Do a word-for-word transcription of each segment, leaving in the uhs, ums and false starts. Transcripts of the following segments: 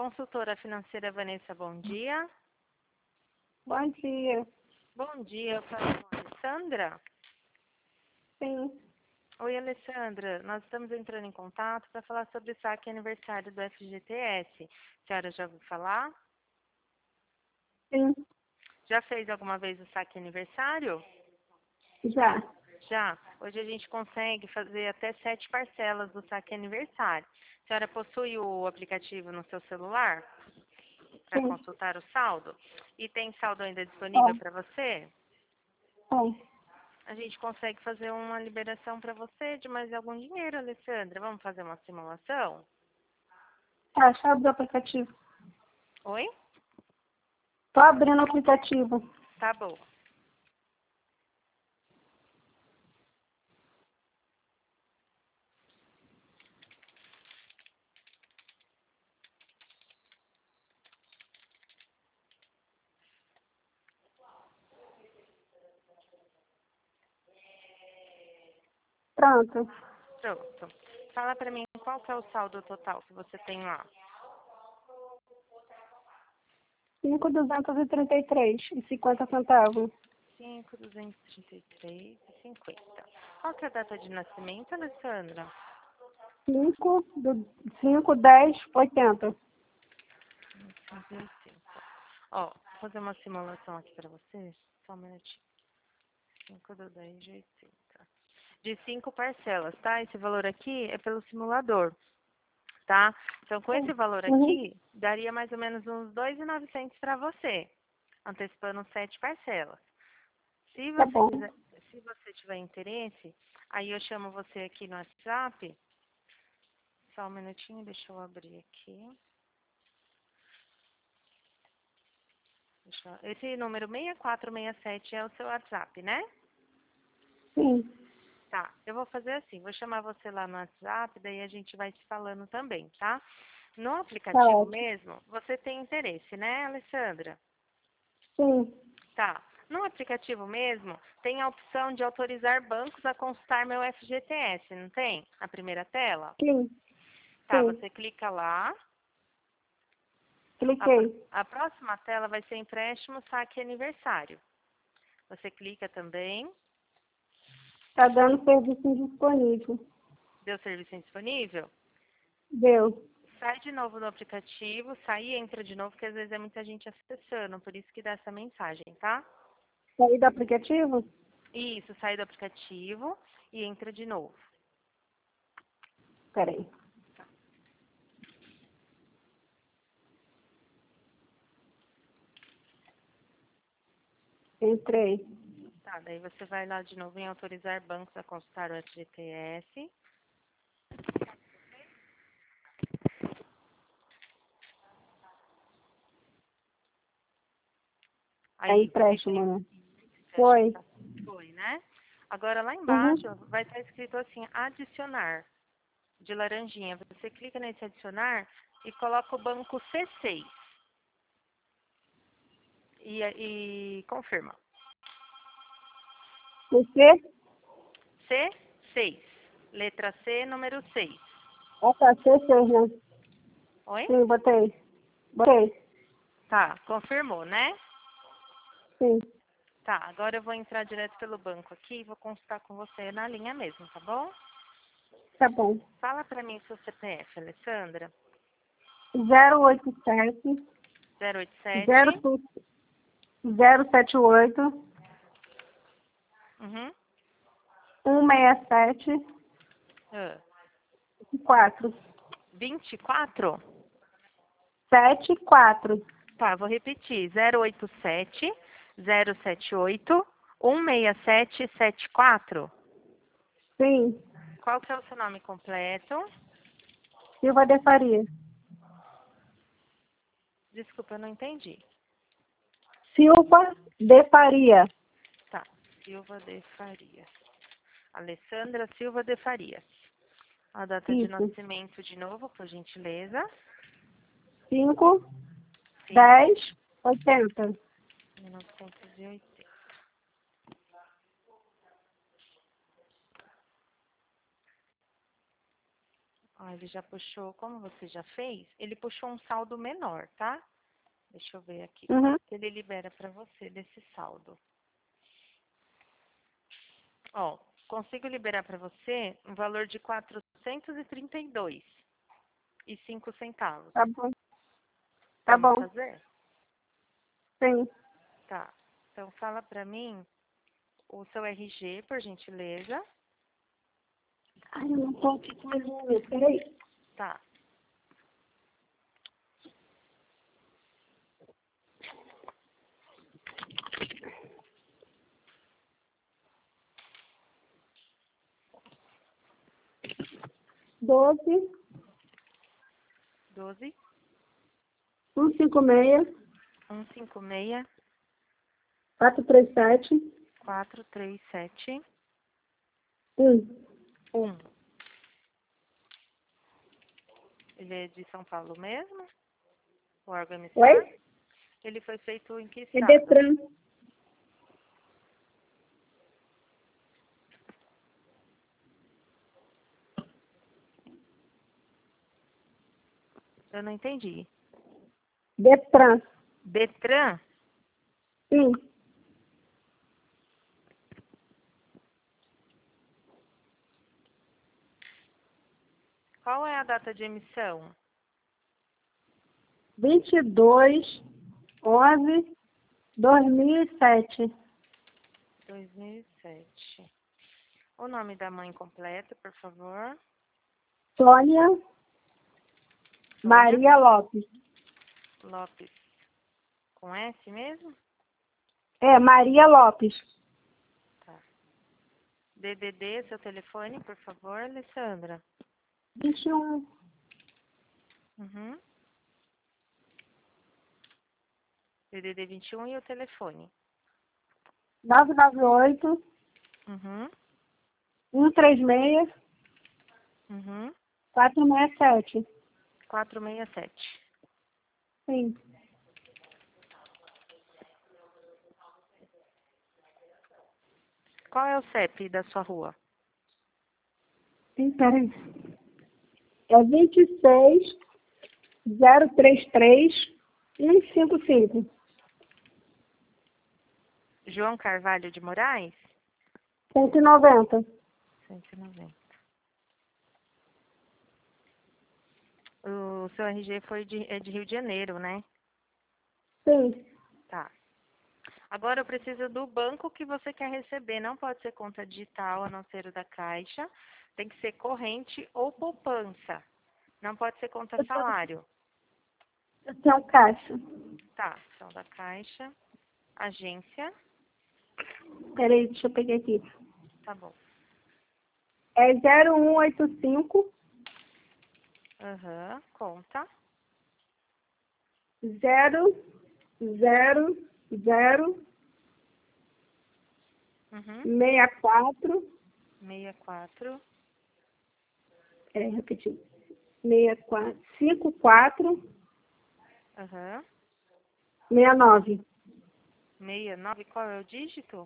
Consultora financeira Vanessa, bom dia. Bom dia. Bom dia, eu falo com a Alessandra. Sim, Oi, Alessandra. Nós estamos entrando em contato para falar sobre o saque aniversário do F G T S. A senhora já ouviu falar? sim, Já fez alguma vez o saque aniversário? já. Já. Hoje a gente consegue fazer até sete parcelas do saque aniversário. A senhora possui o aplicativo no seu celular para Sim, consultar o saldo? E tem saldo ainda disponível bom, para você? bom. A gente consegue fazer uma liberação para você de mais algum dinheiro, Alessandra. Vamos fazer uma simulação? Tá, chave do aplicativo. Oi? Tô abrindo o aplicativo. Tá bom. Pronto. Pronto. Fala para mim qual que é o saldo total que você tem lá. cinco mil duzentos e trinta e três e cinquenta centavos. cinco mil duzentos e trinta e três e cinquenta. Qual que é a data de nascimento, Alessandra? cinco do cinco, dez, oitenta. novecentos e oitenta. Ó, vou fazer uma simulação aqui para você. Só um minutinho. cinco do dez de oitenta. De cinco parcelas, tá? Esse valor aqui é pelo simulador, tá? Então, com esse valor Uhum. aqui, daria mais ou menos uns dois mil e novecentos para você, antecipando sete parcelas. Se Tá você bom. quiser, se você tiver interesse, aí eu chamo você aqui no WhatsApp. Só um minutinho, deixa eu abrir aqui. Deixa eu- Esse número seis quatro seis sete é o seu WhatsApp, né? Sim, Tá, eu vou fazer assim, vou chamar você lá no WhatsApp, daí a gente vai te falando também, tá? No tá aplicativo ótimo. mesmo, você tem interesse, né, Alessandra? Sim, Tá. No aplicativo mesmo, tem a opção de autorizar bancos a consultar meu F G T S, não tem? Na primeira tela? sim, Tá, sim. você clica lá. A, pr- Cliquei. a próxima tela vai ser empréstimo, saque e aniversário. Você clica também. Tá dando serviço indisponível. Deu serviço indisponível? Deu. Sai de novo no aplicativo, sai e entra de novo, porque às vezes é muita gente acessando, por isso que dá essa mensagem, tá? Saí do aplicativo? Isso, sai do aplicativo e entra de novo. Peraí. Entrei. Tá, daí você vai lá de novo em autorizar bancos a consultar o F G T S. É Aí clica em empréstimo, né? empréstimo, Foi. tá? Foi, né? Agora lá Uhum. embaixo vai estar escrito assim, adicionar, de laranjinha. Você clica nesse adicionar e coloca o banco C seis. E, e confirma. Você? C seis. Letra C, número seis. Ah, tá. C seis, né? Oi? Sim, botei. Botei. Tá, confirmou, né? Sim, Tá, agora eu vou entrar direto pelo banco aqui e vou consultar com você na linha mesmo, tá bom? tá bom. Fala pra mim o seu C P F, Alessandra. zero oito sete, zero oito zero sete. zero sete oito, Uhum. um seis sete, Ah, quatro. vinte e quatro? Sete, quatro. Tá, vou repetir. zero oito sete, zero sete oito, um seis sete sete quatro. Sim, Qual que é o seu nome completo? Silva de Faria. Desculpa, eu não entendi. Silva de Faria. Tá, Silva de Farias. Alessandra Silva de Farias. A data de Isso. nascimento de novo, por gentileza. Cinco, cinco, dez, oitenta. mil novecentos e oitenta. Ó, ele já puxou, como você já fez, ele puxou um saldo menor, tá? Deixa eu ver aqui. Uhum. Ele libera para você desse saldo. Ó, consigo liberar para você um valor de quatrocentos e trinta e dois e cinco centavos. Tá bom. Tá Vamos bom. fazer? Sim. Tá. Então fala para mim o seu R G, por gentileza. Ai, eu não tô aqui com mais um minuto. Peraí. Tá. Doze, doze, um cinco seis, cento e cinquenta e seis, quatro três sete, quatro três sete, um. um. Ele é de São Paulo mesmo? O órgão emissor? Oi? Ele foi feito em que É estado? Detran. Eu não entendi. Detran. Detran? Sim. Qual é a data de emissão? vinte e dois, onze, dois mil e sete. dois mil e sete. O nome da mãe completo, por favor. Sônia Sônia Maria Lopes. Lopes. Com S mesmo? É, Maria Lopes. Tá. D D D, seu telefone, por favor, Alessandra. vinte e um, Uhum. D D D vinte e um e o telefone. nove nove oito, Uhum. um três seis, Uhum. quatro seis sete. quatro seis sete. Sim. Qual é o C E P da sua rua? Sim, peraí. É vinte e seis, zero três três, um cinco cinco. João Carvalho de Moraes? cento e noventa. cento e noventa. O seu R G foi de, é de Rio de Janeiro, né? Sim. Tá. Agora eu preciso do banco que você quer receber. Não pode ser conta digital, a não ser o da Caixa. Tem que ser corrente ou poupança. Não pode ser conta Eu tô- salário. eu tenho caixa. Tá, então da Caixa. Agência. Peraí, deixa eu pegar aqui. Tá bom. É zero um oito cinco, Aham, conta. zero zero zero, Uhum. seis quatro, sessenta e quatro. é, repetir, seis quatro, cinco quatro, Aham. seis nove. sessenta e nove, qual é o dígito?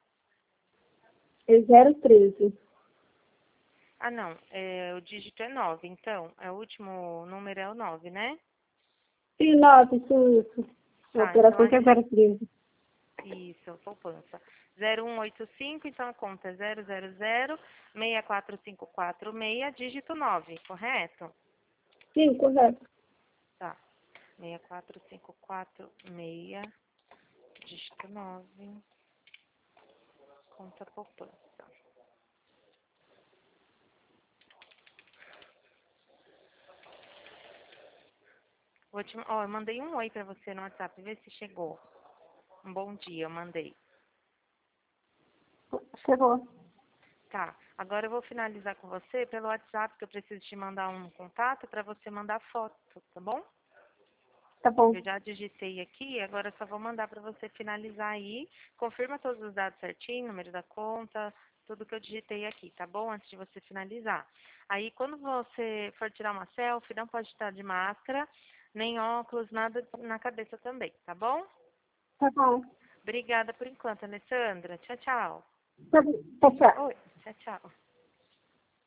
É zero treze. Ah, não. É, o dígito é nove, então. É o último número é o nove, né? Sim, nove, sim, isso. A Tá, então operação a que é gente... zero treze. Isso, poupança. zero um oito cinco, então a conta é zero zero zero, seis quatro cinco quatro seis, dígito nove, correto? Sim, correto. Tá. seis quatro cinco quatro seis, dígito nove, conta poupança. Vou te... Ó, eu mandei um oi pra você no WhatsApp, vê se chegou. Um bom dia, eu mandei. Chegou. Tá. Agora eu vou finalizar com você pelo WhatsApp, que eu preciso te mandar um contato para você mandar foto, tá bom? Tá bom. Eu já digitei aqui, agora eu só vou mandar para você finalizar aí. Confirma todos os dados certinho, número da conta, tudo que eu digitei aqui, tá bom? Antes de você finalizar. Aí, quando você for tirar uma selfie, não pode estar de máscara, nem óculos, nada na cabeça também, tá bom? Tá bom. Obrigada por enquanto, Alessandra. Tchau, tchau. Tá bom. Tá certo. Oi, tchau, tchau.